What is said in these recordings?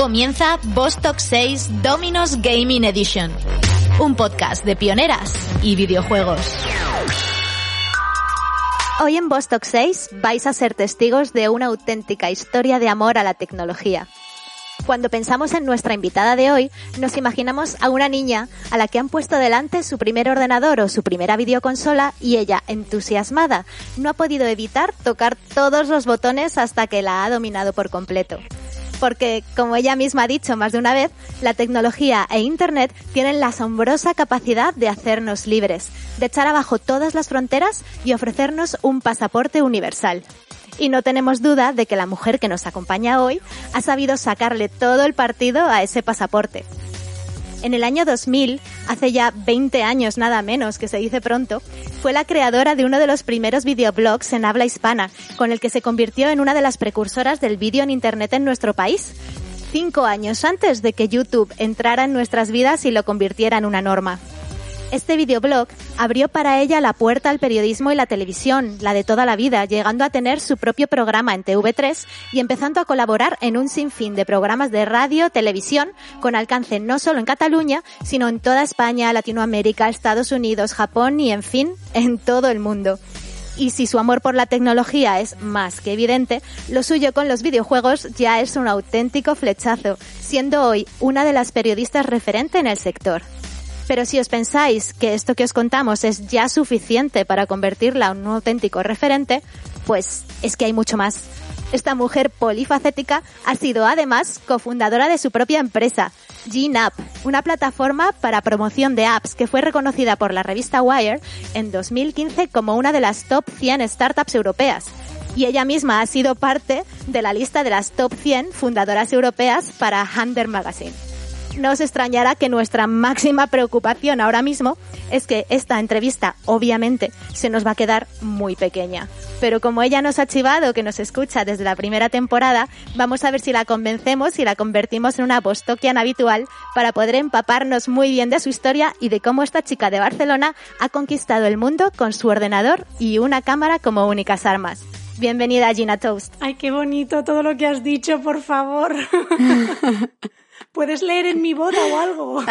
comienza Vostok 6 Dominos Gaming Edition, un podcast de pioneras y videojuegos. Hoy en Vostok 6 vais a ser testigos de una auténtica historia de amor a la tecnología. Cuando pensamos en nuestra invitada de hoy, nos imaginamos a una niña a la que han puesto delante su primer ordenador o su primera videoconsola y ella, entusiasmada, no ha podido evitar tocar todos los botones hasta que la ha dominado por completo. Porque, como ella misma ha dicho más de una vez, la tecnología e Internet tienen la asombrosa capacidad de hacernos libres, de echar abajo todas las fronteras y ofrecernos un pasaporte universal. Y no tenemos duda de que la mujer que nos acompaña hoy ha sabido sacarle todo el partido a ese pasaporte. En el año 2000, hace ya 20 años nada menos, que se dice pronto, fue la creadora de uno de los primeros videoblogs en habla hispana, con el que se convirtió en una de las precursoras del vídeo en Internet en nuestro país, 5 años antes de que YouTube entrara en nuestras vidas y lo convirtiera en una norma. Este videoblog abrió para ella la puerta al periodismo y la televisión, la de toda la vida, llegando a tener su propio programa en TV3 y empezando a colaborar en un sinfín de programas de radio, televisión, con alcance no solo en Cataluña, sino en toda España, Latinoamérica, Estados Unidos, Japón y, en fin, en todo el mundo. Y si su amor por la tecnología es más que evidente, lo suyo con los videojuegos ya es un auténtico flechazo, siendo hoy una de las periodistas referente en el sector. Pero si os pensáis que esto que os contamos es ya suficiente para convertirla en un auténtico referente, pues es que hay mucho más. Esta mujer polifacética ha sido además cofundadora de su propia empresa, GeneApp, una plataforma para promoción de apps que fue reconocida por la revista Wired en 2015 como una de las top 100 startups europeas. Y ella misma ha sido parte de la lista de las top 100 fundadoras europeas para Hunter Magazine. No os extrañará que nuestra máxima preocupación ahora mismo es que esta entrevista, obviamente, se nos va a quedar muy pequeña. Pero como ella nos ha chivado que nos escucha desde la primera temporada, vamos a ver si la convencemos y la convertimos en una Vostokian habitual para poder empaparnos muy bien de su historia y de cómo esta chica de Barcelona ha conquistado el mundo con su ordenador y una cámara como únicas armas. Bienvenida, Gina Toast. Ay, qué bonito todo lo que has dicho, por favor. ¿Puedes leer en mi boda o algo?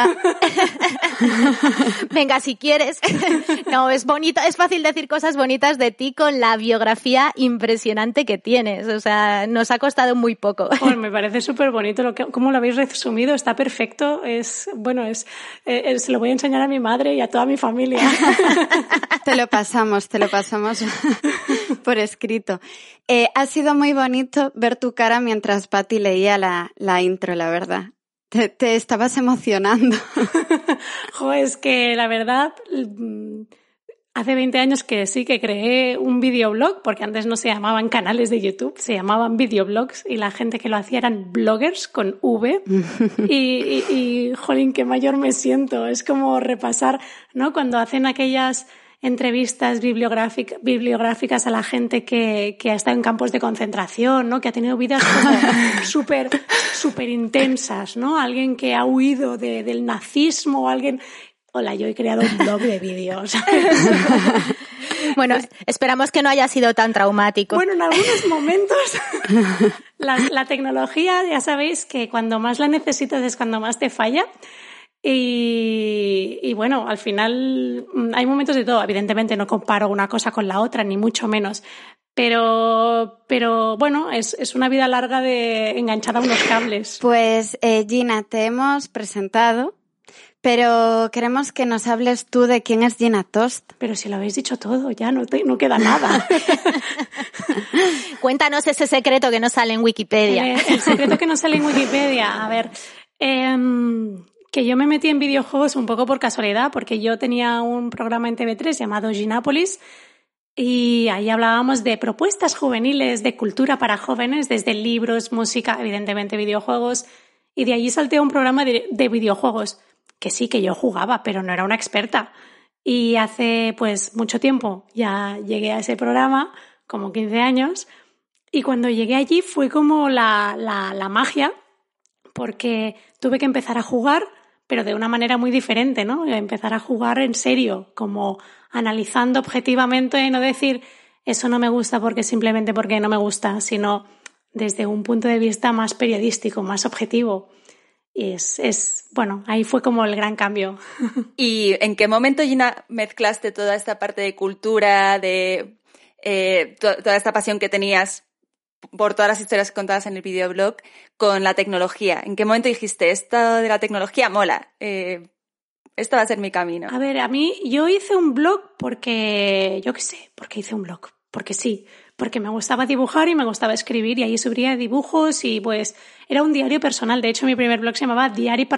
Venga, si quieres. No, es bonito, es fácil decir cosas bonitas de ti con la biografía impresionante que tienes. O sea, nos ha costado muy poco. Pues me parece súper bonito cómo lo habéis resumido. Está perfecto. Se lo voy a enseñar a mi madre y a toda mi familia. Te lo pasamos por escrito. Ha sido muy bonito ver tu cara mientras Pati leía la intro, la verdad. Te estabas emocionando. Es que la verdad, hace 20 años que sí que creé un videoblog, porque antes no se llamaban canales de YouTube, se llamaban videoblogs y la gente que lo hacía eran bloggers con V. y jolín, qué mayor me siento. Es como repasar, ¿no? Cuando hacen aquellas entrevistas bibliográficas a la gente que ha estado en campos de concentración, ¿no? Que ha tenido vidas como súper intensas, ¿no? Alguien que ha huido del nazismo, alguien... Hola, yo he creado un blog de vídeos. Bueno, esperamos que no haya sido tan traumático. Bueno, en algunos momentos la tecnología, ya sabéis que cuando más la necesitas es cuando más te falla. Y bueno, al final hay momentos de todo. Evidentemente no comparo una cosa con la otra, ni mucho menos. Pero bueno, es una vida larga de enganchada a unos cables. Pues Gina, te hemos presentado, pero queremos que nos hables tú de quién es Gina Toast. Pero si lo habéis dicho todo, ya no queda nada. Cuéntanos ese secreto que no sale en Wikipedia. El secreto que no sale en Wikipedia. A ver, que yo me metí en videojuegos un poco por casualidad, porque yo tenía un programa en TV3 llamado Ginápolis y ahí hablábamos de propuestas juveniles, de cultura para jóvenes, desde libros, música, evidentemente videojuegos, y de allí salté a un programa de videojuegos, que sí, que yo jugaba, pero no era una experta. Y hace pues mucho tiempo ya llegué a ese programa, como 15 años, y cuando llegué allí fue como la magia, porque tuve que empezar a jugar, pero de una manera muy diferente, ¿no? Empezar a jugar en serio, como analizando objetivamente y no decir eso no me gusta simplemente porque no me gusta, sino desde un punto de vista más periodístico, más objetivo. Y bueno, ahí fue como el gran cambio. ¿Y en qué momento, Gina, mezclaste toda esta parte de cultura, de toda esta pasión que tenías por todas las historias contadas en el videoblog con la tecnología? ¿En qué momento dijiste, esto de la tecnología mola, esto va a ser mi camino? A ver, yo hice un blog porque, yo qué sé, porque hice un blog, porque sí, porque me gustaba dibujar y me gustaba escribir y ahí subía dibujos y pues era un diario personal. De hecho, mi primer blog se llamaba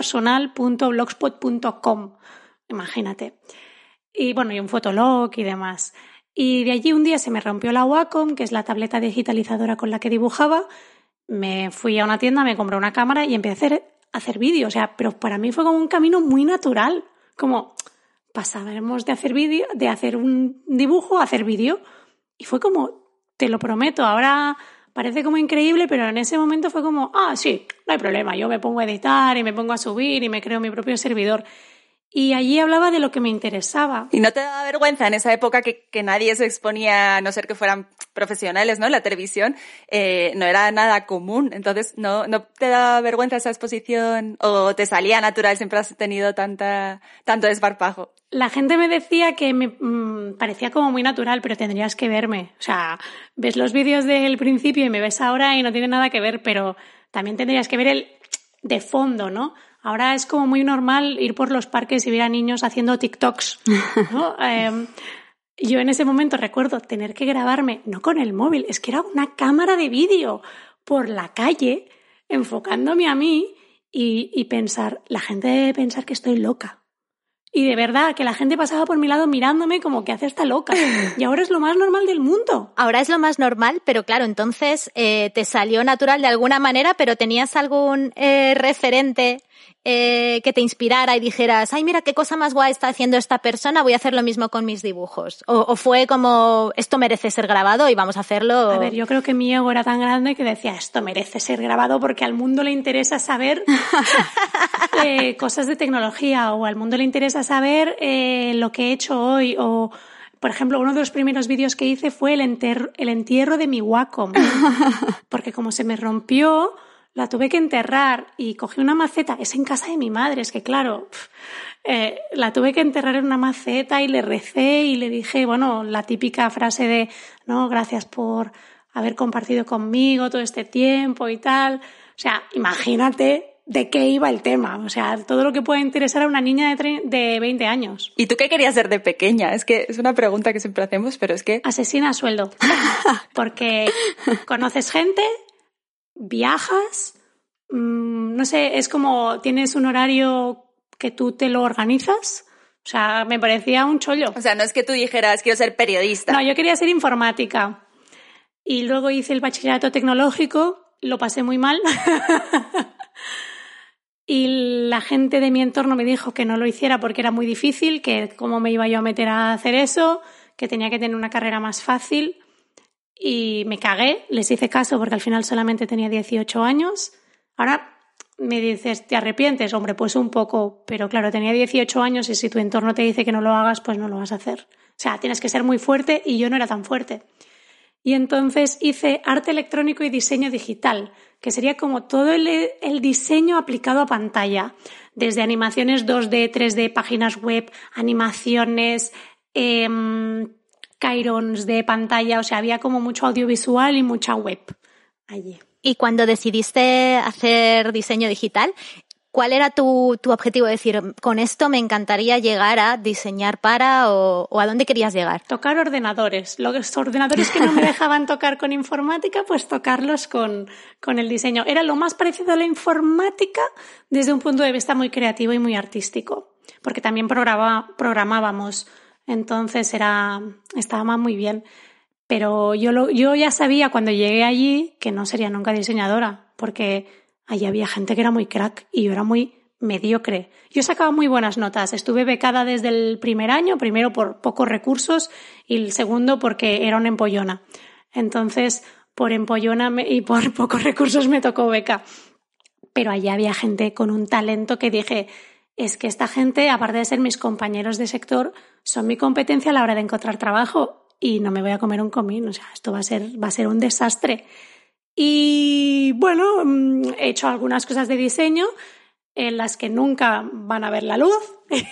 diariopersonal.blogspot.com, imagínate. Y bueno, y un fotolog y demás. Y de allí un día se me rompió la Wacom, que es la tableta digitalizadora con la que dibujaba. Me fui a una tienda, me compré una cámara y empecé a hacer vídeo. O sea, pero para mí fue como un camino muy natural. Como pasaremos de hacer vídeo, de hacer un dibujo a hacer vídeo. Y fue como, te lo prometo, ahora parece como increíble, pero en ese momento fue como, sí, no hay problema. Yo me pongo a editar y me pongo a subir y me creo mi propio servidor. Y allí hablaba de lo que me interesaba. ¿Y no te daba vergüenza en esa época que nadie se exponía, a no ser que fueran profesionales, ¿no? La televisión no era nada común. Entonces, ¿no te daba vergüenza esa exposición o te salía natural? Siempre has tenido tanto desparpajo. La gente me decía que me parecía como muy natural, pero tendrías que verme. O sea, ves los vídeos del principio y me ves ahora y no tiene nada que ver, pero también tendrías que ver el de fondo, ¿no? Ahora es como muy normal ir por los parques y ver a niños haciendo TikToks, ¿no? Yo en ese momento recuerdo tener que grabarme, no con el móvil, es que era una cámara de vídeo por la calle, enfocándome a mí y pensar, la gente debe pensar que estoy loca. Y de verdad, que la gente pasaba por mi lado mirándome como que hace esta loca. Y ahora es lo más normal del mundo. Ahora es lo más normal, pero claro, entonces te salió natural de alguna manera, pero ¿tenías algún referente que te inspirara y dijeras, ay, mira qué cosa más guay está haciendo esta persona, voy a hacer lo mismo con mis dibujos? ¿O fue como, esto merece ser grabado y vamos a hacerlo? A ver, yo creo que mi ego era tan grande que decía, esto merece ser grabado porque al mundo le interesa saber cosas de tecnología, o al mundo le interesa saber lo que he hecho hoy, o por ejemplo, uno de los primeros vídeos que hice fue el entierro de mi Wacom, porque como se me rompió, la tuve que enterrar y cogí una maceta, es en casa de mi madre, es que claro, la tuve que enterrar en una maceta y le recé y le dije, bueno, la típica frase de, no, gracias por haber compartido conmigo todo este tiempo y tal. O sea, imagínate de qué iba el tema, o sea, todo lo que puede interesar a una niña de 20 años. ¿Y tú qué querías ser de pequeña? Es que es una pregunta que siempre hacemos, pero es que... Asesina a sueldo, porque conoces gente, viajas, no sé, es como tienes un horario que tú te lo organizas, o sea, me parecía un chollo. O sea, no es que tú dijeras, quiero ser periodista. No, yo quería ser informática y luego hice el bachillerato tecnológico, lo pasé muy mal. Y la gente de mi entorno me dijo que no lo hiciera porque era muy difícil, que cómo me iba yo a meter a hacer eso, que tenía que tener una carrera más fácil. Y me cagué, les hice caso porque al final solamente tenía 18 años. Ahora me dices, ¿te arrepientes? Hombre, pues un poco, pero claro, tenía 18 años y si tu entorno te dice que no lo hagas, pues no lo vas a hacer. O sea, tienes que ser muy fuerte y yo no era tan fuerte. Y entonces hice arte electrónico y diseño digital, que sería como todo el diseño aplicado a pantalla, desde animaciones 2D, 3D, páginas web, animaciones, Cairons de pantalla, o sea, había como mucho audiovisual y mucha web allí. Y cuando decidiste hacer diseño digital, ¿cuál era tu objetivo? Es decir, con esto me encantaría llegar a diseñar para o ¿a dónde querías llegar? Tocar ordenadores. Los ordenadores que no me dejaban tocar con informática, pues tocarlos con el diseño. Era lo más parecido a la informática desde un punto de vista muy creativo y muy artístico, porque también programábamos. Entonces estaba muy bien. Pero yo ya sabía cuando llegué allí que no sería nunca diseñadora, porque allí había gente que era muy crack y yo era muy mediocre. Yo sacaba muy buenas notas. Estuve becada desde el primer año, primero por pocos recursos y el segundo porque era una empollona. Entonces, por empollona y por pocos recursos me tocó beca. Pero allí había gente con un talento que dije, es que esta gente, aparte de ser mis compañeros de sector, son mi competencia a la hora de encontrar trabajo y no me voy a comer un comín. O sea, esto va a ser un desastre. Y bueno, he hecho algunas cosas de diseño en las que nunca van a ver la luz.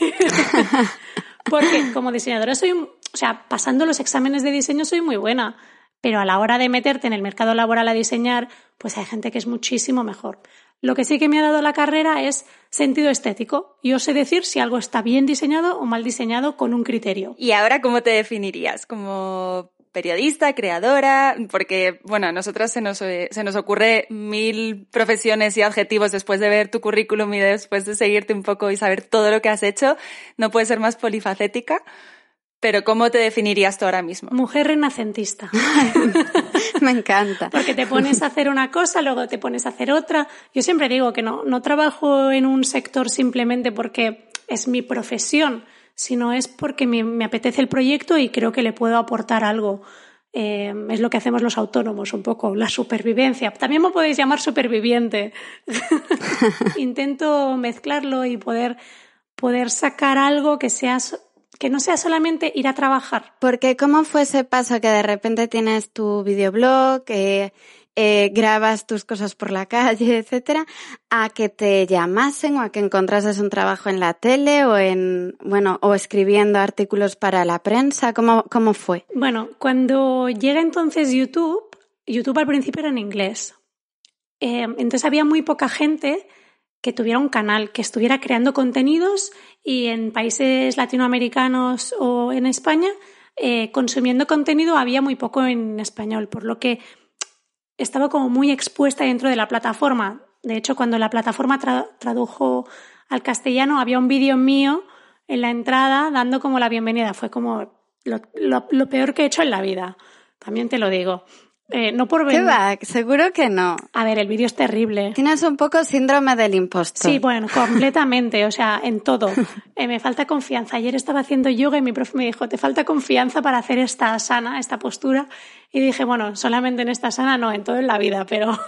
Porque como diseñadora pasando los exámenes de diseño soy muy buena, pero a la hora de meterte en el mercado laboral a diseñar, pues hay gente que es muchísimo mejor. Lo que sí que me ha dado la carrera es sentido estético. Yo sé decir si algo está bien diseñado o mal diseñado con un criterio. ¿Y ahora cómo te definirías? ¿Como periodista, creadora? Porque, bueno, a nosotras se nos ocurre 1000 profesiones y adjetivos después de ver tu currículum y después de seguirte un poco y saber todo lo que has hecho. No puedes ser más polifacética. Pero ¿cómo te definirías tú ahora mismo? Mujer renacentista. Me encanta. Porque te pones a hacer una cosa, luego te pones a hacer otra. Yo siempre digo que no trabajo en un sector simplemente porque es mi profesión, sino es porque me apetece el proyecto y creo que le puedo aportar algo. Es lo que hacemos los autónomos un poco, la supervivencia. También me podéis llamar superviviente. Intento mezclarlo y poder sacar algo que no sea solamente ir a trabajar. Porque ¿cómo fue ese paso que de repente tienes tu videoblog, grabas tus cosas por la calle, etcétera, a que te llamasen o a que encontrases un trabajo en la tele o escribiendo artículos para la prensa? ¿Cómo fue? Bueno, cuando llega entonces YouTube al principio era en inglés. Entonces había muy poca gente que tuviera un canal, que estuviera creando contenidos y en países latinoamericanos o en España consumiendo contenido había muy poco en español, por lo que estaba como muy expuesta dentro de la plataforma. De hecho, cuando la plataforma tradujo al castellano había un vídeo mío en la entrada dando como la bienvenida. Fue como lo peor que he hecho en la vida, también te lo digo. No por ¿Qué va? Seguro que no. A ver, el vídeo es terrible. Tienes un poco síndrome del impostor. Sí, bueno, completamente, o sea, en todo. Me falta confianza. Ayer estaba haciendo yoga y mi profe me dijo, te falta confianza para hacer esta asana, esta postura. Y dije, bueno, solamente en esta asana no, en todo en la vida, pero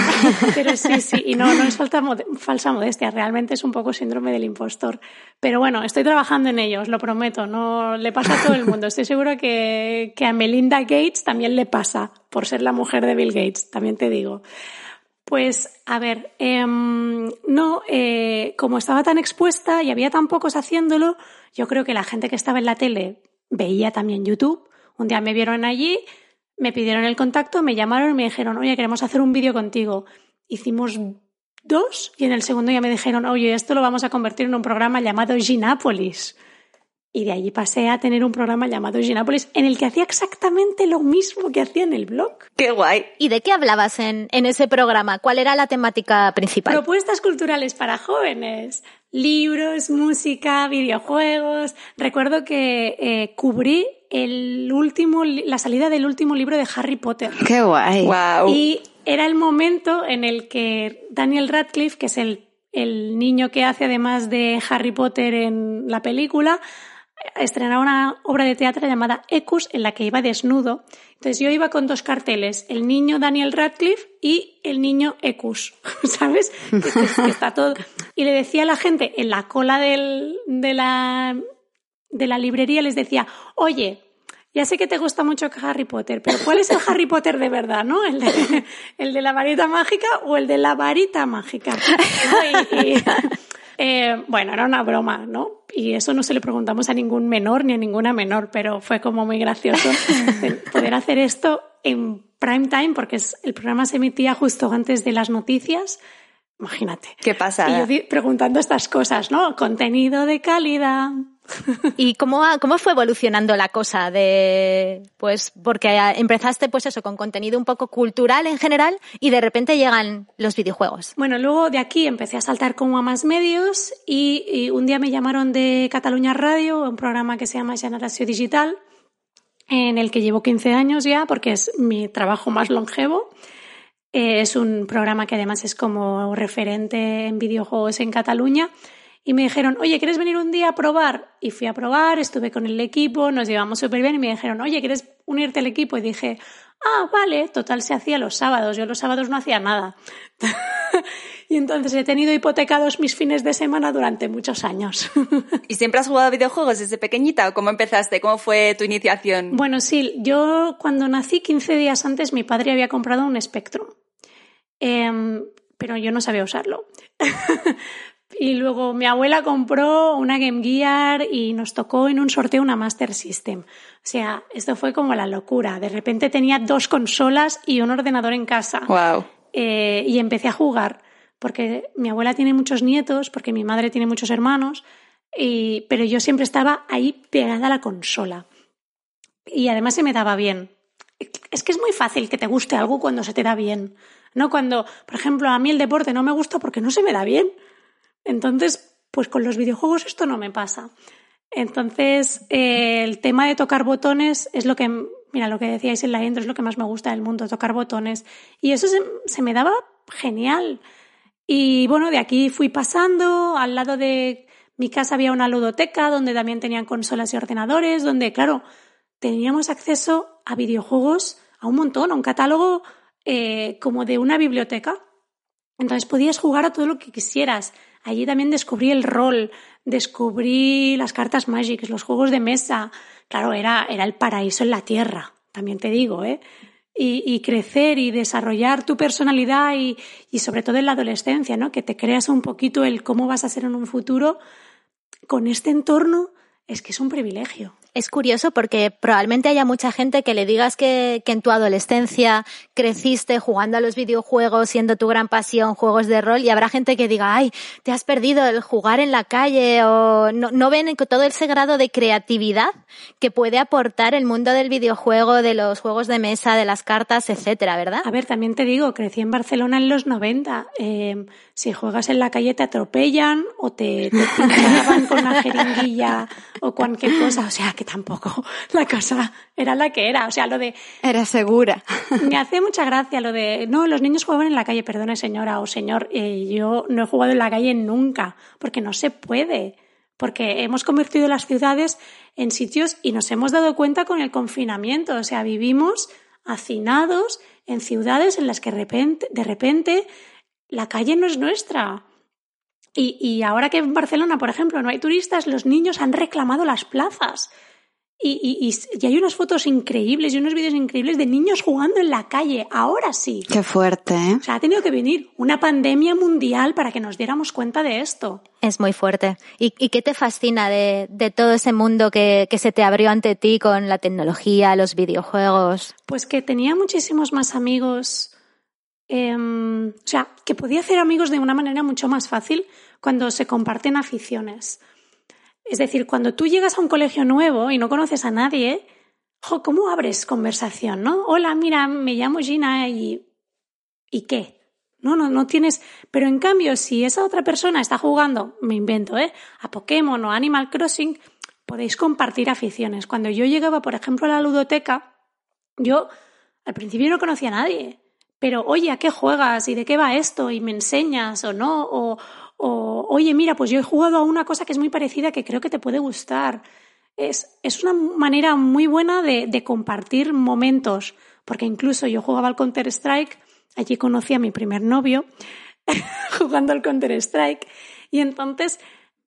sí, y no es falsa modestia, realmente es un poco síndrome del impostor. Pero bueno, estoy trabajando en ello, os lo prometo, no le pasa a todo el mundo. Estoy segura que a Melinda Gates también le pasa, por ser la mujer de Bill Gates, también te digo. Pues, a ver, como estaba tan expuesta y había tan pocos haciéndolo, yo creo que la gente que estaba en la tele veía también YouTube. Un día me vieron allí, me pidieron el contacto, me llamaron y me dijeron, oye, queremos hacer un vídeo contigo. Hicimos 2 y en el segundo ya me dijeron, oye, esto lo vamos a convertir en un programa llamado Ginápolis. Y de allí pasé a tener un programa llamado Ginápolis en el que hacía exactamente lo mismo que hacía en el blog. ¡Qué guay! ¿Y de qué hablabas en ese programa? ¿Cuál era la temática principal? Propuestas culturales para jóvenes. Libros, música, videojuegos. Recuerdo que cubrí la salida del último libro de Harry Potter. ¡Qué guay! Wow. Y era el momento en el que Daniel Radcliffe, que es el niño que hace además de Harry Potter en la película, estrenaba una obra de teatro llamada Ecus en la que iba desnudo. Entonces yo iba con 2 carteles, el niño Daniel Radcliffe y el niño Ecus, ¿sabes? Que está todo. Y le decía a la gente en la cola de la librería, les decía, oye, ya sé que te gusta mucho Harry Potter, pero ¿cuál es el Harry Potter de verdad, no? ¿El de la varita mágica o el de la varita mágica? Bueno, era una broma, ¿no? Y eso no se lo preguntamos a ningún menor ni a ninguna menor, pero fue como muy gracioso poder hacer esto en prime time, porque el programa se emitía justo antes de las noticias. Imagínate. ¿Qué pasa? Y yo preguntando estas cosas, ¿no? Contenido de calidad. ¿Y cómo fue evolucionando la cosa porque empezaste pues eso, con contenido un poco cultural en general y de repente llegan los videojuegos? Bueno, luego de aquí empecé a saltar como a más medios y un día me llamaron de Catalunya Radio, un programa que se llama Generació Digital, en el que llevo 15 años ya porque es mi trabajo más longevo. Es un programa que además es como referente en videojuegos en Cataluña. Y me dijeron, oye, ¿quieres venir un día a probar? Y fui a probar, estuve con el equipo, nos llevamos súper bien y me dijeron, oye, ¿quieres unirte al equipo? Y dije, vale, total se hacía los sábados, yo los sábados no hacía nada. Y entonces he tenido hipotecados mis fines de semana durante muchos años. ¿Y siempre has jugado a videojuegos desde pequeñita o cómo empezaste? ¿Cómo fue tu iniciación? Bueno, sí, yo cuando nací 15 días antes mi padre había comprado un Spectrum. pero yo no sabía usarlo. Y luego mi abuela compró una Game Gear y nos tocó en un sorteo una Master System. O sea, esto fue como la locura. De repente tenía 2 consolas y un ordenador en casa. Wow. Y empecé a jugar, porque mi abuela tiene muchos nietos, porque mi madre tiene muchos hermanos, pero yo siempre estaba ahí pegada a la consola. Y además se me daba bien. Es que es muy fácil que te guste algo cuando se te da bien, ¿no? Cuando, por ejemplo, a mí el deporte no me gusta porque no se me da bien. Entonces, pues con los videojuegos esto no me pasa. Entonces, el tema de tocar botones es lo que, mira, lo que decíais en la intro, es lo que más me gusta del mundo, tocar botones. Y eso se me daba genial. Y bueno, de aquí fui pasando, al lado de mi casa había una ludoteca donde también tenían consolas y ordenadores, donde, claro, teníamos acceso a videojuegos, a un montón, a un catálogo como de una biblioteca. Entonces podías jugar a todo lo que quisieras. Allí también descubrí el rol, descubrí las cartas Magic, los juegos de mesa. Claro, era el paraíso en la tierra, también te digo, ¿eh? Y crecer y desarrollar tu personalidad y sobre todo en la adolescencia, ¿no? Que te creas un poquito el cómo vas a ser en un futuro con este entorno, es que es un privilegio. Es curioso porque probablemente haya mucha gente que le digas que en tu adolescencia creciste jugando a los videojuegos, siendo tu gran pasión juegos de rol, y habrá gente que diga, ay, te has perdido el jugar en la calle, o no ven todo ese grado de creatividad que puede aportar el mundo del videojuego, de los juegos de mesa, de las cartas, etcétera, ¿verdad? A ver, también te digo, crecí en Barcelona en los 90. Si juegas en la calle te atropellan o te pinchaban con una jeringuilla o cualquier cosa, o sea que tampoco la cosa era la que era, o sea, lo de... Era segura. Me hace mucha gracia lo de, no, los niños jugaban en la calle, perdone señora o señor, yo no he jugado en la calle nunca, porque no se puede, porque hemos convertido las ciudades en sitios y nos hemos dado cuenta con el confinamiento, o sea, vivimos hacinados en ciudades en las que de repente la calle no es nuestra. Y ahora que en Barcelona, por ejemplo, no hay turistas, los niños han reclamado las plazas. Y hay unas fotos increíbles y unos vídeos increíbles de niños jugando en la calle. Ahora sí. Qué fuerte, ¿eh? O sea, ha tenido que venir una pandemia mundial para que nos diéramos cuenta de esto. Es muy fuerte. ¿Y qué te fascina de todo ese mundo que se te abrió ante ti con la tecnología, los videojuegos? Pues que tenía muchísimos más amigos. O sea, que podía hacer amigos de una manera mucho más fácil cuando se comparten aficiones. Es decir, cuando tú llegas a un colegio nuevo y no conoces a nadie, ¿cómo abres conversación, no? Hola, mira, me llamo Gina ¿y qué? No tienes... Pero en cambio, si esa otra persona está jugando, me invento, a Pokémon o Animal Crossing, podéis compartir aficiones. Cuando yo llegaba, por ejemplo, a la ludoteca, yo al principio no conocía a nadie. Pero, oye, ¿a qué juegas? ¿Y de qué va esto? ¿Y me enseñas o no? O oye, mira, pues yo he jugado a una cosa que es muy parecida que creo que te puede gustar. Es una manera muy buena de compartir momentos. Porque incluso yo jugaba al Counter-Strike, allí conocí a mi primer novio jugando al Counter-Strike. Y entonces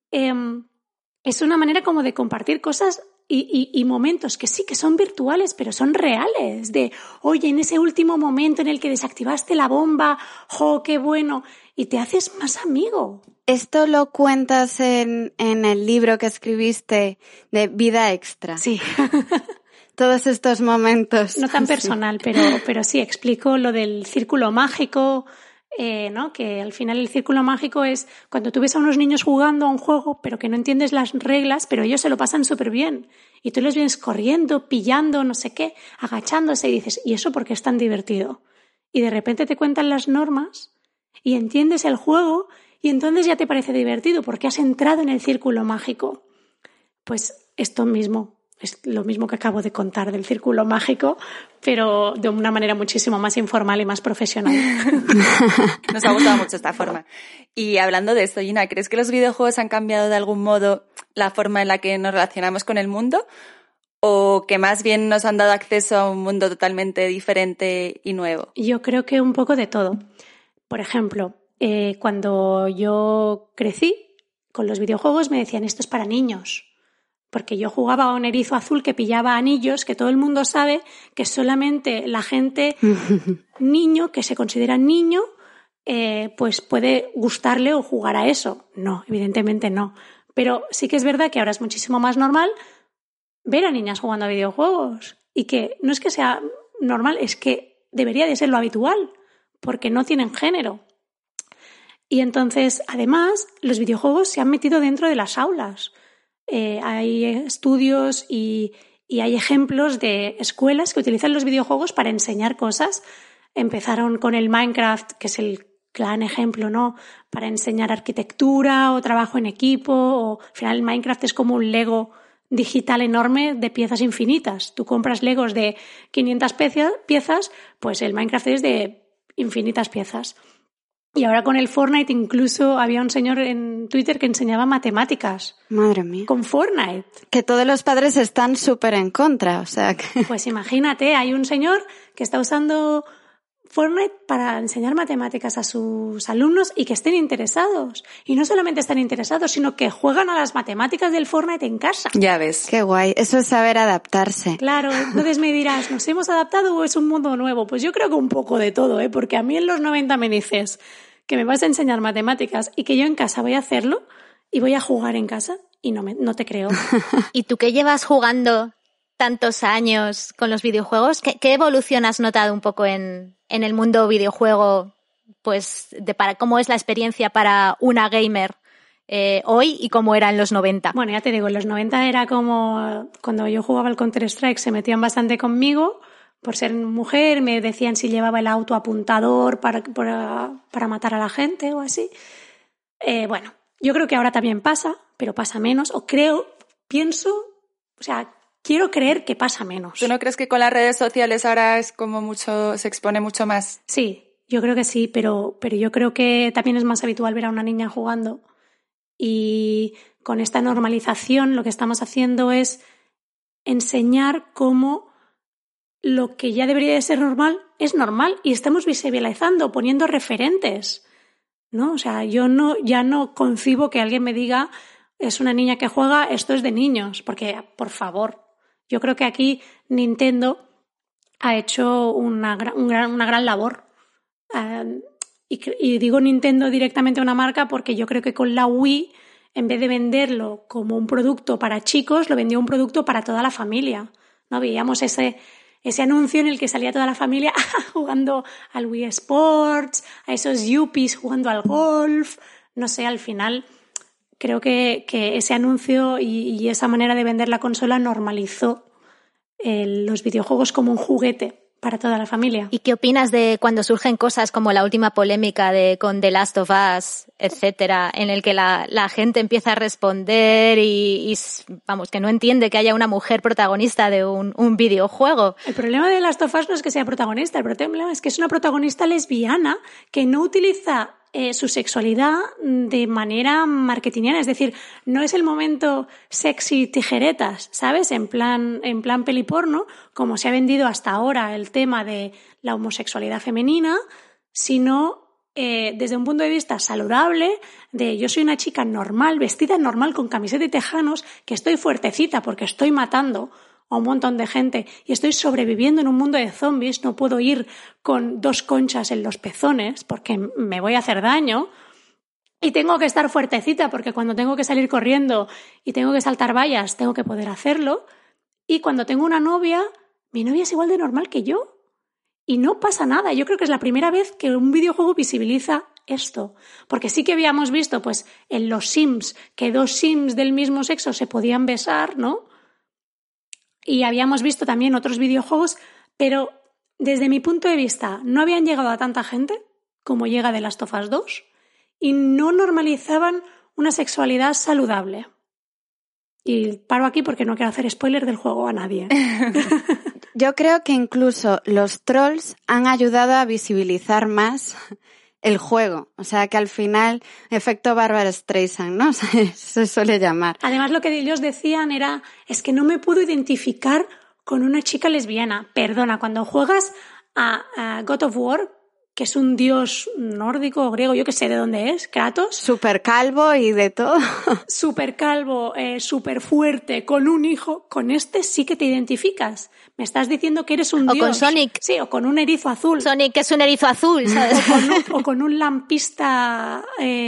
es una manera como de compartir cosas y momentos que sí que son virtuales, pero son reales. De, oye, en ese último momento en el que desactivaste la bomba, ¡jo, qué bueno! Y te haces más amigo. Esto lo cuentas en el libro que escribiste de Vida Extra. Sí. Todos estos momentos. No tan personal, pero sí, explico lo del círculo mágico, ¿no? Que al final el círculo mágico es cuando tú ves a unos niños jugando a un juego, pero que no entiendes las reglas, pero ellos se lo pasan súper bien. Y tú los vienes corriendo, pillando, no sé qué, agachándose y dices, ¿y eso por qué es tan divertido? Y de repente te cuentan las normas y entiendes el juego y entonces ya te parece divertido porque has entrado en el círculo mágico. Pues esto mismo. Es lo mismo que acabo de contar del círculo mágico, pero de una manera muchísimo más informal y más profesional. Nos ha gustado mucho esta forma. Y hablando de esto, Gina, ¿crees que los videojuegos han cambiado de algún modo la forma en la que nos relacionamos con el mundo? ¿O que más bien nos han dado acceso a un mundo totalmente diferente y nuevo? Yo creo que un poco de todo. Por ejemplo, cuando yo crecí, con los videojuegos me decían, esto es para niños. Porque yo jugaba a un erizo azul que pillaba anillos, que todo el mundo sabe que solamente la gente niño, que se considera niño, pues puede gustarle o jugar a eso. No, evidentemente no. Pero sí que es verdad que ahora es muchísimo más normal ver a niñas jugando a videojuegos. Y que no es que sea normal, es que debería de ser lo habitual, porque no tienen género. Y entonces, además, los videojuegos se han metido dentro de las aulas. Hay estudios y hay ejemplos de escuelas que utilizan los videojuegos para enseñar cosas. Empezaron con el Minecraft, que es el gran ejemplo, ¿no? Para enseñar arquitectura o trabajo en equipo. O, al final, el Minecraft es como un Lego digital enorme de piezas infinitas. Tú compras Legos de 500 piezas, pues el Minecraft es de infinitas piezas. Y ahora con el Fortnite incluso había un señor en Twitter que enseñaba matemáticas. Madre mía. Con Fortnite. Que todos los padres están súper en contra, o sea que... Pues imagínate, hay un señor que está usando Fortnite para enseñar matemáticas a sus alumnos y que estén interesados. Y no solamente están interesados, sino que juegan a las matemáticas del Fortnite en casa. Ya ves. Qué guay, eso es saber adaptarse. Claro, entonces me dirás, ¿nos hemos adaptado o es un mundo nuevo? Pues yo creo que un poco de todo, porque a mí en los 90 me dices que me vas a enseñar matemáticas y que yo en casa voy a hacerlo y voy a jugar en casa y no te creo. ¿Y tú que llevas jugando tantos años con los videojuegos, qué evolución has notado un poco en el mundo videojuego, pues para cómo es la experiencia para una gamer hoy y cómo era en los 90? Bueno, ya te digo, en los 90 era como cuando yo jugaba al Counter-Strike, se metían bastante conmigo por ser mujer, me decían si llevaba el auto apuntador para matar a la gente o así. Bueno, yo creo que ahora también pasa, pero pasa menos, quiero creer que pasa menos. ¿Tú no crees que con las redes sociales ahora es como mucho, se expone mucho más? Sí, yo creo que sí, pero yo creo que también es más habitual ver a una niña jugando. Y con esta normalización lo que estamos haciendo es enseñar cómo lo que ya debería de ser normal es normal y estamos visibilizando, poniendo referentes, ¿no? O sea, ya no concibo que alguien me diga es una niña que juega, esto es de niños, porque, por favor, yo creo que aquí Nintendo ha hecho una gran labor. Y digo Nintendo directamente a una marca porque yo creo que con la Wii, en vez de venderlo como un producto para chicos, lo vendió un producto para toda la familia, ¿no? Veíamos ese anuncio en el que salía toda la familia jugando al Wii Sports, a esos yuppies jugando al golf, no sé, al final creo que ese anuncio y esa manera de vender la consola normalizó los videojuegos como un juguete para toda la familia. ¿Y qué opinas de cuando surgen cosas como la última polémica con The Last of Us, etcétera, en el que la gente empieza a responder y vamos, que no entiende que haya una mujer protagonista de un videojuego? El problema de The Last of Us no es que sea protagonista, el problema es que es una protagonista lesbiana que no utiliza su sexualidad de manera marketingiana, es decir, no es el momento sexy tijeretas, ¿sabes? En plan peliporno, como se ha vendido hasta ahora el tema de la homosexualidad femenina, sino desde un punto de vista saludable, de yo soy una chica normal, vestida normal, con camiseta y tejanos, que estoy fuertecita porque estoy matando a un montón de gente y estoy sobreviviendo en un mundo de zombies, no puedo ir con 2 conchas en los pezones porque me voy a hacer daño y tengo que estar fuertecita porque cuando tengo que salir corriendo y tengo que saltar vallas tengo que poder hacerlo, y cuando tengo una novia, mi novia es igual de normal que yo y no pasa nada. Yo creo que es la primera vez que un videojuego visibiliza esto, porque sí que habíamos visto pues en los Sims que 2 Sims del mismo sexo se podían besar, ¿no? Y habíamos visto también otros videojuegos, pero desde mi punto de vista no habían llegado a tanta gente como llega The Last of Us 2 y no normalizaban una sexualidad saludable. Y paro aquí porque no quiero hacer spoiler del juego a nadie. Yo creo que incluso los trolls han ayudado a visibilizar más el juego. O sea, que al final, efecto Barbra Streisand, ¿no? Se suele llamar. Además, lo que ellos decían era, es que no me puedo identificar con una chica lesbiana. Perdona, cuando juegas a God of War, que es un dios nórdico o griego, yo que sé de dónde es, Kratos. Súper calvo y de todo. Súper calvo, súper fuerte, con un hijo. Con este sí que te identificas. Me estás diciendo que eres un dios. O con Sonic. Sí, o con un erizo azul. Sonic es un erizo azul, ¿sabes? O con un lampista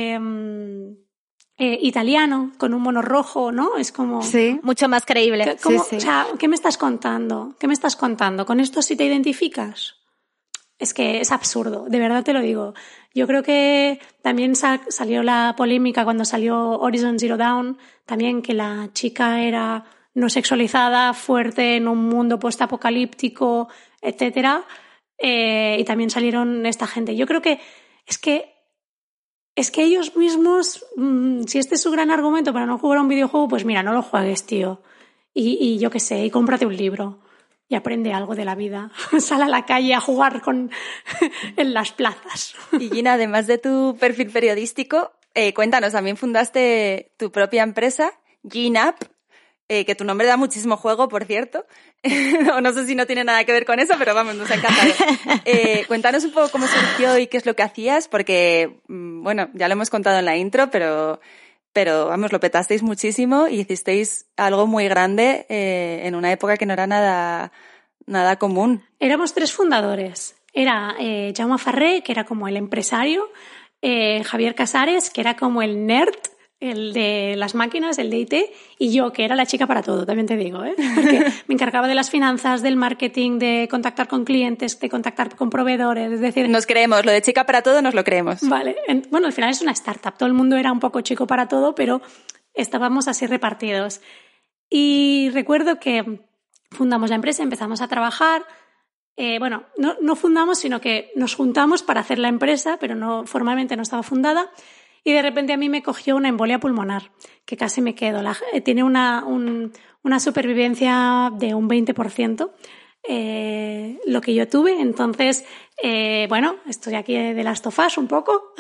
italiano, con un mono rojo, ¿no? Es como... Sí. Mucho más creíble. Sí. O sea, ¿qué me estás contando? ¿Qué me estás contando? ¿Con esto sí te identificas? Es que es absurdo, de verdad te lo digo. Yo creo que también salió la polémica cuando salió Horizon Zero Dawn, también que la chica era no sexualizada, fuerte en un mundo postapocalíptico, etcétera. Y también salieron esta gente. Yo creo que es que ellos mismos, si este es su gran argumento para no jugar a un videojuego, pues mira, no lo juegues, tío. Y yo qué sé, y cómprate un libro. Y aprende algo de la vida. Sal a la calle a jugar en las plazas. Y Gina, además de tu perfil periodístico, cuéntanos, también fundaste tu propia empresa, GeneUp, que tu nombre da muchísimo juego, por cierto. O no sé si no tiene nada que ver con eso, pero vamos, nos ha encantado. Cuéntanos un poco cómo surgió y qué es lo que hacías, porque, bueno, ya lo hemos contado en la intro, pero vamos, lo petasteis muchísimo y hicisteis algo muy grande en una época que no era nada común. Éramos 3 fundadores. Era Jaume Ferrer, que era como el empresario, Javier Casares, que era como el nerd, el de las máquinas, el de IT, y yo, que era la chica para todo, también te digo, porque me encargaba de las finanzas, del marketing, de contactar con clientes, de contactar con proveedores, es decir... Nos creemos, lo de chica para todo nos lo creemos. Vale, bueno, al final es una startup, todo el mundo era un poco chico para todo, pero estábamos así repartidos. Y recuerdo que fundamos la empresa, empezamos a trabajar, bueno, no fundamos, sino que nos juntamos para hacer la empresa, pero formalmente no estaba fundada. Y de repente a mí me cogió una embolia pulmonar, que casi me quedo. Tiene una supervivencia de un 20%, lo que yo tuve. Entonces, bueno, estoy aquí de Last of Us un poco.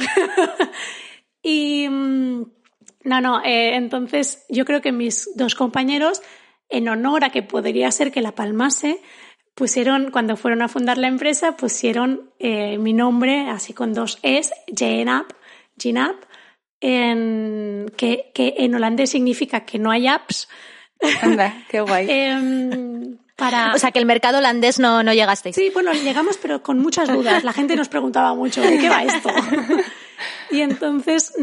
Y entonces yo creo que mis 2 compañeros, en honor a que podría ser que la palmase, cuando fueron a fundar la empresa, pusieron mi nombre, así con 2 Es, GeneUp, que en holandés significa que no hay apps. Anda, qué guay. O sea, que el mercado holandés no llegasteis. Sí, bueno, llegamos, pero con muchas dudas. La gente nos preguntaba mucho, ¿de qué va esto? Y entonces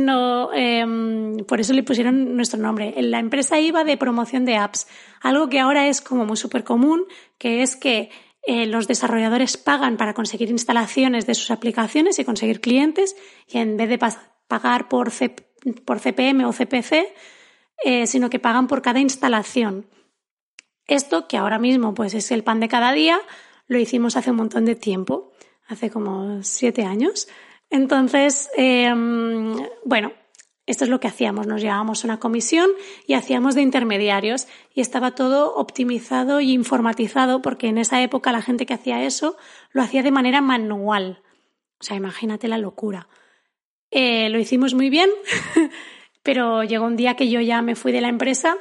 por eso le pusieron nuestro nombre. La empresa iba de promoción de apps, algo que ahora es como muy súper común, que es que los desarrolladores pagan para conseguir instalaciones de sus aplicaciones y conseguir clientes, y en vez de pagar por CPM o CPC, sino que pagan por cada instalación. Esto, que ahora mismo pues es el pan de cada día, lo hicimos hace un montón de tiempo, hace como 7 años. Entonces, bueno, esto es lo que hacíamos. Nos llevábamos una comisión y hacíamos de intermediarios, y estaba todo optimizado y informatizado, porque en esa época la gente que hacía eso lo hacía de manera manual. O sea, imagínate la locura. Lo hicimos muy bien, pero llegó un día que yo ya me fui de la empresa,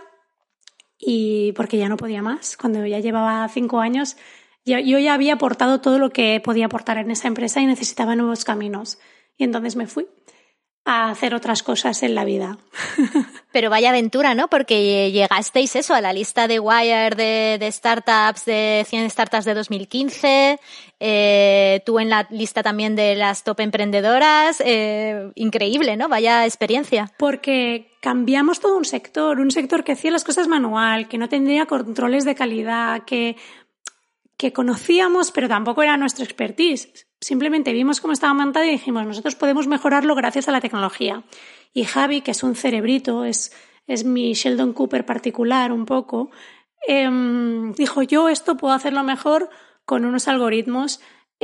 y porque ya no podía más. Cuando ya llevaba 5 años, yo ya había aportado todo lo que podía aportar en esa empresa y necesitaba nuevos caminos. Y entonces me fui a hacer otras cosas en la vida. Pero vaya aventura, ¿no? Porque llegasteis a la lista de Wired de startups, de 100 startups de 2015, tú en la lista también de las top emprendedoras, increíble, ¿no? Vaya experiencia. Porque cambiamos todo un sector que hacía las cosas manual, que no tendría controles de calidad, que conocíamos, pero tampoco era nuestro expertise. Simplemente vimos cómo estaba montado y dijimos, nosotros podemos mejorarlo gracias a la tecnología. Y Javi, que es un cerebrito, es mi Sheldon Cooper particular un poco, dijo, yo esto puedo hacerlo mejor con unos algoritmos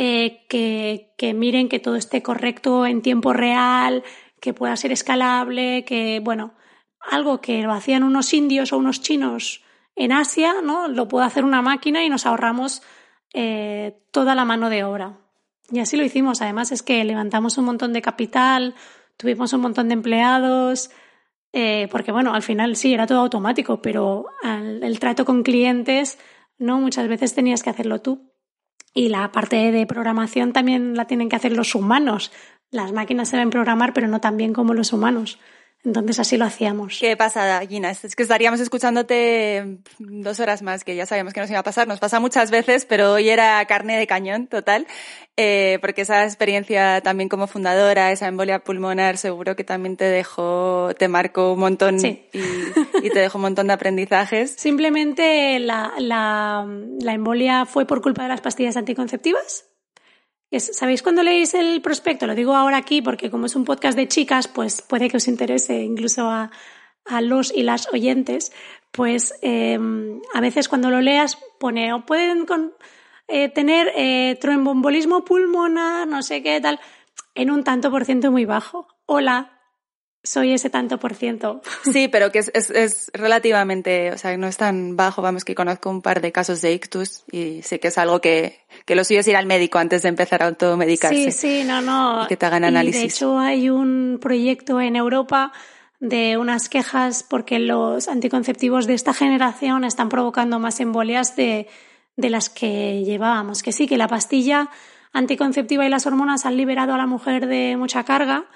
que miren que todo esté correcto en tiempo real, que pueda ser escalable, que, bueno, algo que lo hacían unos indios o unos chinos en Asia, ¿no? Lo puede hacer una máquina y nos ahorramos toda la mano de obra. Y así lo hicimos. Además es que levantamos un montón de capital, tuvimos un montón de empleados, porque bueno, al final sí, era todo automático, pero el trato con clientes, ¿no? Muchas veces tenías que hacerlo tú. Y la parte de programación también la tienen que hacer los humanos. Las máquinas saben programar, pero no tan bien como los humanos. Entonces así lo hacíamos. Qué pasada, Gina. Es que estaríamos escuchándote 2 horas más, que ya sabíamos que nos iba a pasar. Nos pasa muchas veces, pero hoy era carne de cañón total, porque esa experiencia también como fundadora, esa embolia pulmonar, seguro que también te marcó un montón. Sí. y te dejó un montón de aprendizajes. Simplemente la embolia fue por culpa de las pastillas anticonceptivas. ¿Sabéis cuando leéis el prospecto? Lo digo ahora aquí porque como es un podcast de chicas, pues puede que os interese incluso a los y las oyentes. Pues a veces cuando lo leas pone o pueden tener tromboembolismo pulmonar, no sé qué tal, en un tanto por ciento muy bajo. Hola, soy ese tanto por ciento. Sí, pero que es relativamente, o sea, no es tan bajo. Vamos, que conozco un par de casos de ictus y sé que es algo que lo suyo es ir al médico antes de empezar a automedicarse. Sí, no. Y que te hagan análisis. Y de hecho hay un proyecto en Europa de unas quejas porque los anticonceptivos de esta generación están provocando más embolias de las que llevábamos. Que sí, que la pastilla anticonceptiva y las hormonas han liberado a la mujer de mucha carga,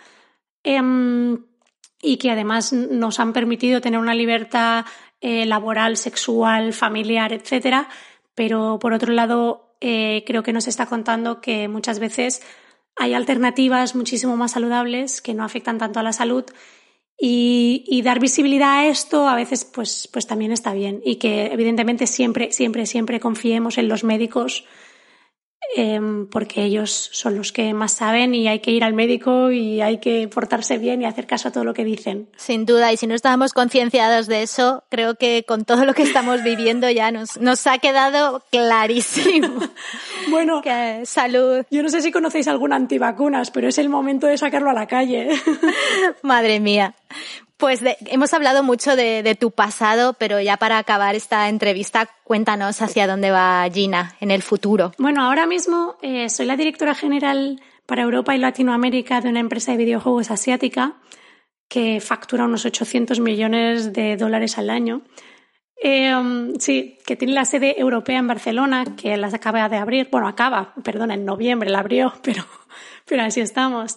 y que además nos han permitido tener una libertad laboral, sexual, familiar, etcétera. Pero por otro lado, creo que nos está contando que muchas veces hay alternativas muchísimo más saludables que no afectan tanto a la salud, y dar visibilidad a esto a veces pues también está bien, y que evidentemente siempre confiemos en los médicos, porque ellos son los que más saben y hay que ir al médico y hay que portarse bien y hacer caso a todo lo que dicen. Sin duda, y si no estábamos concienciados de eso, creo que con todo lo que estamos viviendo ya nos ha quedado clarísimo. Bueno, que salud. Yo no sé si conocéis algún antivacunas, pero es el momento de sacarlo a la calle. Madre mía. Pues hemos hablado mucho de tu pasado, pero ya para acabar esta entrevista, cuéntanos hacia dónde va Gina en el futuro. Bueno, ahora mismo soy la directora general para Europa y Latinoamérica de una empresa de videojuegos asiática que factura unos 800 millones de dólares al año. Sí, que tiene la sede europea en Barcelona, que las acaba de abrir. Bueno, en noviembre la abrió, pero así estamos.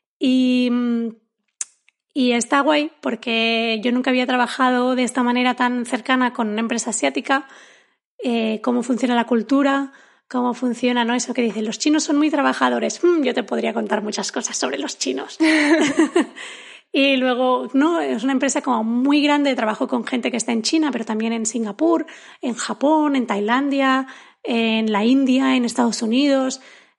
Y está guay porque yo nunca había trabajado de esta manera tan cercana con una empresa asiática, cómo funciona la cultura, cómo funciona, ¿no? Eso que dicen, los chinos son muy trabajadores. Yo te podría contar muchas cosas sobre los chinos. Y luego, no, es una empresa como muy grande, trabajo con gente que está en China, pero también en Singapur, en Japón, en Tailandia, en la India, en Estados Unidos,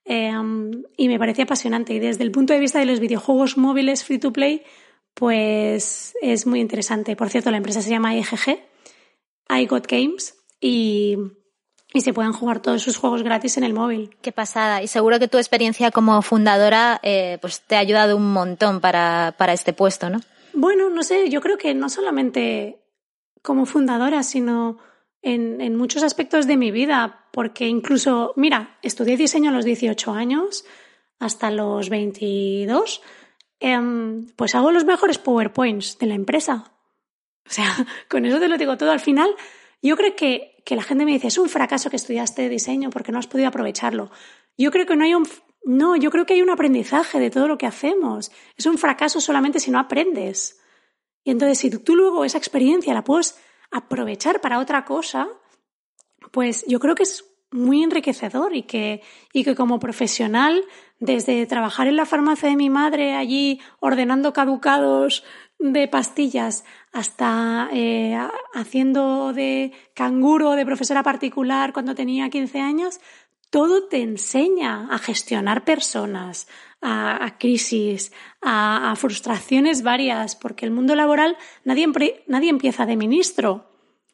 y me parece apasionante. Y desde el punto de vista de los videojuegos móviles free to play, pues es muy interesante. Por cierto, la empresa se llama IGG, I Got Games, y se pueden jugar todos sus juegos gratis en el móvil. Qué pasada. Y seguro que tu experiencia como fundadora pues te ha ayudado un montón para este puesto, ¿no? Bueno, no sé, yo creo que no solamente como fundadora, sino en muchos aspectos de mi vida, porque incluso, mira, estudié diseño a los 18 años hasta los 22, pues hago los mejores PowerPoints de la empresa. O sea, con eso te lo digo todo. Al final, yo creo que la gente me dice, es un fracaso que estudiaste diseño porque no has podido aprovecharlo. Yo creo que yo creo que hay un aprendizaje de todo lo que hacemos. Es un fracaso solamente si no aprendes. Y entonces, si tú luego esa experiencia la puedes aprovechar para otra cosa, pues yo creo que es muy enriquecedor y que como profesional, desde trabajar en la farmacia de mi madre allí ordenando caducados de pastillas hasta haciendo de canguro de profesora particular cuando tenía 15 años, todo te enseña a gestionar personas, a crisis, a frustraciones varias, porque el mundo laboral nadie empieza de ministro.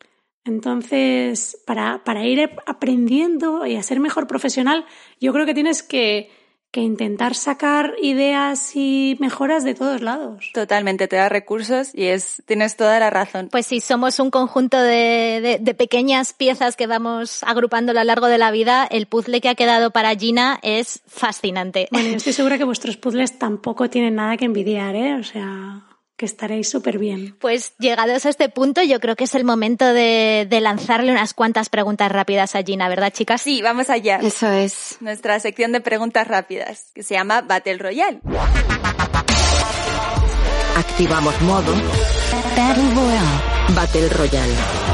Entonces, para ir aprendiendo y a ser mejor profesional, yo creo que tienes que intentar sacar ideas y mejoras de todos lados. Totalmente, te da recursos y tienes toda la razón. Pues sí, somos un conjunto de pequeñas piezas que vamos agrupando a lo largo de la vida. El puzzle que ha quedado para Gina es fascinante. Bueno, yo estoy segura que vuestros puzzles tampoco tienen nada que envidiar, ¿eh? O sea, que estaréis súper bien. Pues llegados a este punto, yo creo que es el momento de lanzarle unas cuantas preguntas rápidas a Gina, ¿verdad, chicas? Sí, vamos allá. Eso es. Nuestra sección de preguntas rápidas, que se llama Battle Royale. Activamos modo Battle Royale. Battle Royale.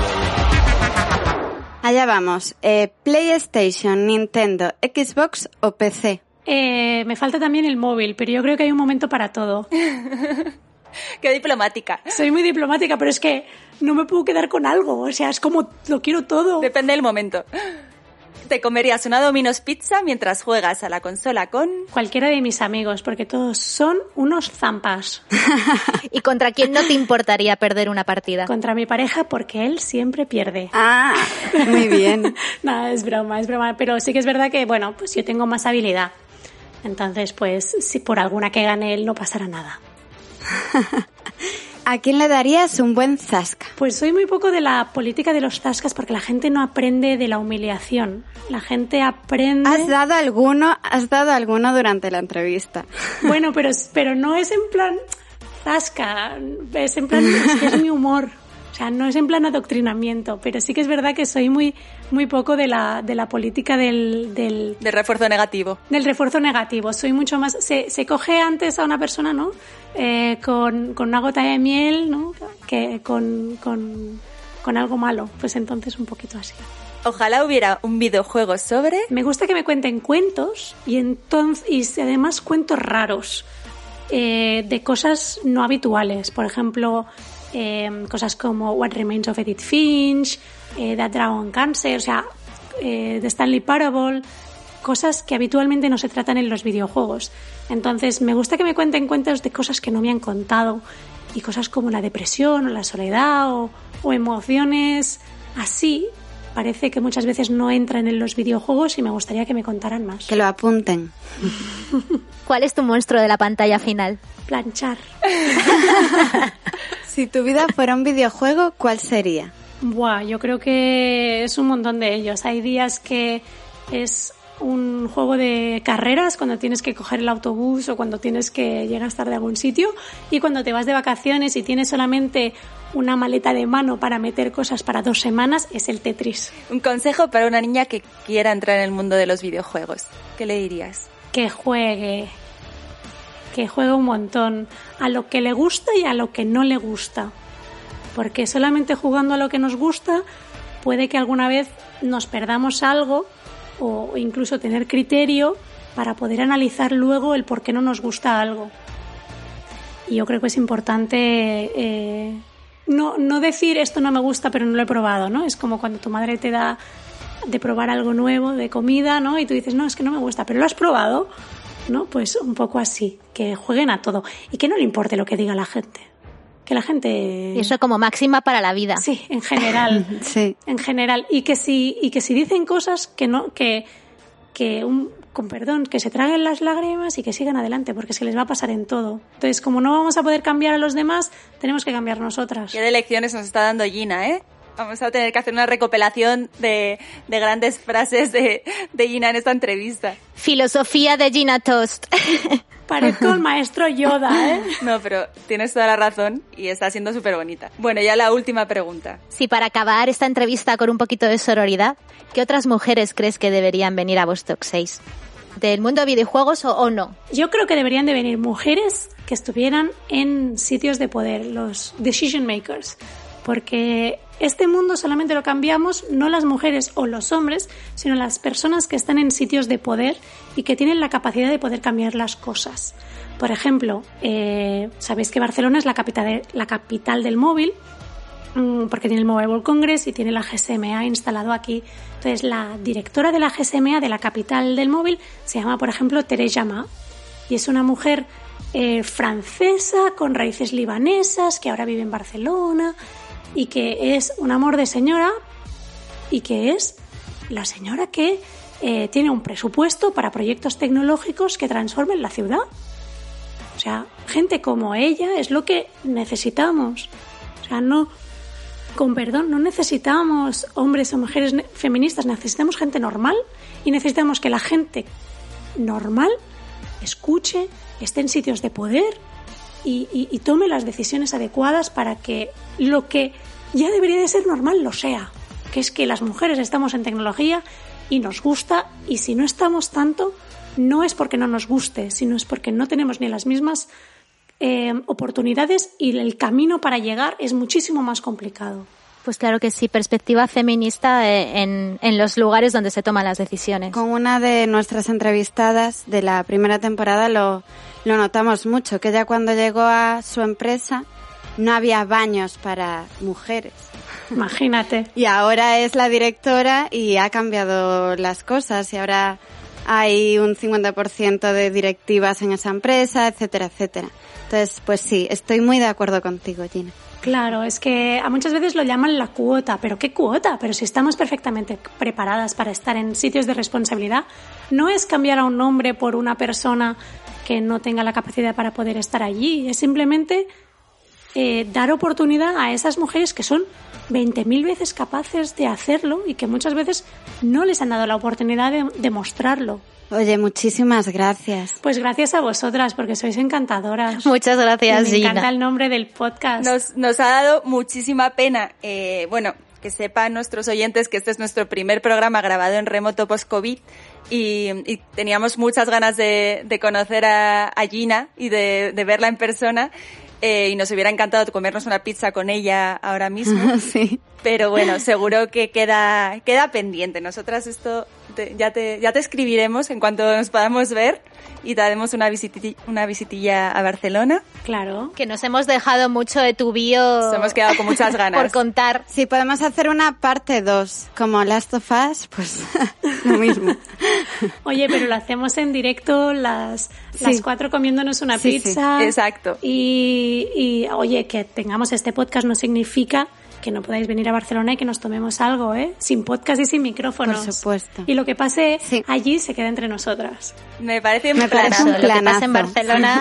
Allá vamos. PlayStation, Nintendo, Xbox o PC. Me falta también el móvil, pero yo creo que hay un momento para todo. Qué diplomática. Soy muy diplomática, pero es que no me puedo quedar con algo. O sea, es como lo quiero todo. Depende del momento. ¿Te comerías una Domino's Pizza mientras juegas a la consola con...? Cualquiera de mis amigos, porque todos son unos zampas. ¿Y contra quién no te importaría perder una partida? Contra mi pareja, porque él siempre pierde. Ah, muy bien. Nada, es broma. Pero sí que es verdad que, bueno, pues yo tengo más habilidad. Entonces, pues, si por alguna que gane él, no pasará nada. ¿A quién le darías un buen zasca? Pues soy muy poco de la política de los zascas porque la gente no aprende de la humillación. La gente aprende... ¿Has dado alguno durante la entrevista? Bueno, pero no es en plan zasca, es en plan, es que es mi humor. O sea, no es en plan adoctrinamiento, pero sí que es verdad que soy muy poco de la política del refuerzo negativo. Del refuerzo negativo. Soy mucho más... Se coge antes a una persona, ¿no? Con una gota de miel, ¿no? Que con algo malo. Pues entonces un poquito así. Ojalá hubiera un videojuego sobre... Me gusta que me cuenten cuentos y además cuentos raros. De cosas no habituales. Por ejemplo... cosas como What Remains of Edith Finch, That Dragon Cancer, o sea, The Stanley Parable, cosas que habitualmente no se tratan en los videojuegos. Entonces, me gusta que me cuenten cuentos de cosas que no me han contado y cosas como la depresión o la soledad o emociones así. Parece que muchas veces no entran en los videojuegos y me gustaría que me contaran más. Que lo apunten. ¿Cuál es tu monstruo de la pantalla final? Planchar. Si tu vida fuera un videojuego, ¿cuál sería? Buah, yo creo que es un montón de ellos. Hay días que es un juego de carreras, cuando tienes que coger el autobús o cuando tienes que llegar tarde a algún sitio, y cuando te vas de vacaciones y tienes solamente una maleta de mano para meter cosas para 2 semanas, es el Tetris. Un consejo para una niña que quiera entrar en el mundo de los videojuegos. ¿Qué le dirías? Que juegue un montón, a lo que le gusta y a lo que no le gusta. Porque solamente jugando a lo que nos gusta puede que alguna vez nos perdamos algo o incluso tener criterio para poder analizar luego el por qué no nos gusta algo. Y yo creo que es importante no decir esto no me gusta pero no lo he probado, ¿no? Es como cuando tu madre te da de probar algo nuevo de comida, ¿no? Y tú dices, no, es que no me gusta, pero lo has probado, ¿no? Pues un poco así, que jueguen a todo y que no le importe lo que diga la gente. Que la gente... Y eso como máxima para la vida. Sí, en general. Sí. En general. Y que si dicen cosas que no, con perdón, que se traguen las lágrimas y que sigan adelante, porque se les va a pasar en todo. Entonces, como no vamos a poder cambiar a los demás, tenemos que cambiar nosotras. ¿Qué de lecciones nos está dando Gina, eh? Vamos a tener que hacer una recopilación de grandes frases de Gina en esta entrevista. Filosofía de Gina Tost. Parezco el maestro Yoda, ¿eh? No, pero tienes toda la razón y está siendo súper bonita. Bueno, ya la última pregunta. Si para acabar esta entrevista con un poquito de sororidad, ¿qué otras mujeres crees que deberían venir a Vostok 6? ¿Del mundo de videojuegos o no? Yo creo que deberían de venir mujeres que estuvieran en sitios de poder, los decision makers. Porque este mundo solamente lo cambiamos no las mujeres o los hombres, sino las personas que están en sitios de poder y que tienen la capacidad de poder cambiar las cosas. Por ejemplo, sabéis que Barcelona es la capital del móvil, porque tiene el Mobile World Congress y tiene la GSMA instalado aquí. Entonces, la directora de la GSMA de la capital del móvil se llama, por ejemplo, Teresa Ma, y es una mujer francesa con raíces libanesas que ahora vive en Barcelona y que es un amor de señora y que es la señora que tiene un presupuesto para proyectos tecnológicos que transformen la ciudad. O sea, gente como ella es lo que necesitamos. O sea, no, con perdón, no necesitamos hombres o mujeres feministas, necesitamos gente normal y necesitamos que la gente normal escuche, esté en sitios de poder y tome las decisiones adecuadas para que lo que ya debería de ser normal lo sea, que es que las mujeres estamos en tecnología y nos gusta, y si no estamos tanto, no es porque no nos guste, sino es porque no tenemos ni las mismas oportunidades, y el camino para llegar es muchísimo más complicado. Pues claro que sí, perspectiva feminista en los lugares donde se toman las decisiones. Con una de nuestras entrevistadas de la primera temporada lo notamos mucho, que ella cuando llegó a su empresa no había baños para mujeres. Imagínate. Y ahora es la directora y ha cambiado las cosas, y ahora hay un 50% de directivas en esa empresa, etcétera, etcétera. Entonces, pues sí, estoy muy de acuerdo contigo, Gina. Claro, es que a muchas veces lo llaman la cuota, pero ¿qué cuota? Pero si estamos perfectamente preparadas para estar en sitios de responsabilidad, no es cambiar a un hombre por una persona que no tenga la capacidad para poder estar allí, es simplemente dar oportunidad a esas mujeres que son 20.000 veces capaces de hacerlo y que muchas veces no les han dado la oportunidad de mostrarlo. Oye, muchísimas gracias. Pues gracias a vosotras, porque sois encantadoras. Muchas gracias, Gina. Me Gina. encanta el nombre del podcast. Nos ha dado muchísima pena, que sepan nuestros oyentes que este es nuestro primer programa grabado en remoto post-COVID, y teníamos muchas ganas de conocer a Gina y de verla en persona. Y nos hubiera encantado comernos una pizza con ella ahora mismo. Sí. Pero bueno, seguro que queda pendiente. Nosotras esto ya te escribiremos en cuanto nos podamos ver, y te haremos una visitilla a Barcelona. Claro. Que nos hemos dejado mucho de tu bio. Nos hemos quedado con muchas ganas. Por contar. Si podemos hacer una parte 2, como Last of Us, pues lo mismo. Oye, pero lo hacemos en directo, las 4 comiéndonos una pizza. Sí, exacto. Y oye, que tengamos este podcast no significa que no podáis venir a Barcelona y que nos tomemos algo, sin podcast y sin micrófonos. Por supuesto. Y lo que pase allí se queda entre nosotras. Me parece un Lo que pase en Barcelona.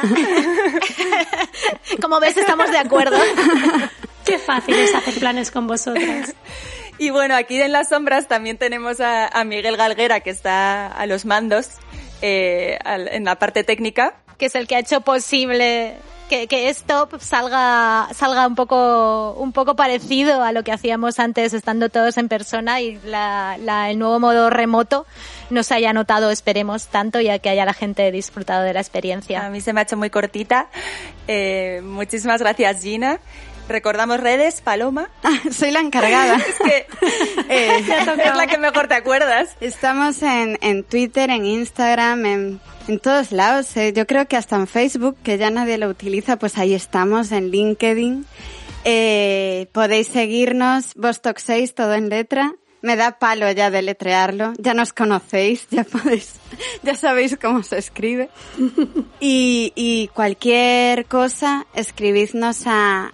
Como ves, estamos de acuerdo. Qué fácil es hacer planes con vosotras. Y bueno, aquí en las sombras también tenemos a Miguel Galguera, que está a los mandos en la parte técnica. Que es el que ha hecho posible que esto salga un poco parecido a lo que hacíamos antes estando todos en persona, y el nuevo modo remoto no se haya notado, esperemos, tanto, ya que haya la gente disfrutado de la experiencia. A mí se me ha hecho muy cortita. Muchísimas gracias, Gina. Recordamos redes, Paloma. Soy la encargada. Es que es la que mejor te acuerdas. Estamos en Twitter, en Instagram, en todos lados. Yo creo que hasta en Facebook, que ya nadie lo utiliza, pues ahí estamos, en LinkedIn. Podéis seguirnos, Vostok 6, todo en letra. Me da palo ya deletrearlo. Ya nos conocéis, ya sabéis cómo se escribe. Y cualquier cosa, escribidnos a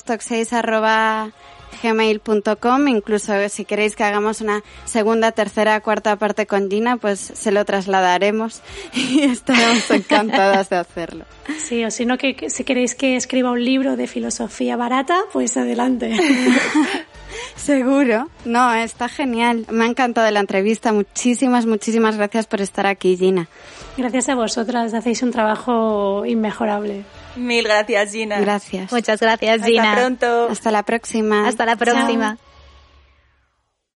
vostok6@gmail.com. Incluso si queréis que hagamos una segunda, tercera, cuarta parte con Gina, pues se lo trasladaremos y estaremos encantadas de hacerlo. Sí, o si no, que si queréis que escriba un libro de filosofía barata, pues adelante. Seguro. No, está genial. Me ha encantado la entrevista. Muchísimas gracias por estar aquí, Gina. Gracias a vosotras. Hacéis un trabajo inmejorable. Mil gracias, Gina. Gracias. Muchas gracias, Gina. Hasta pronto. Hasta la próxima. Hasta la próxima. Chao.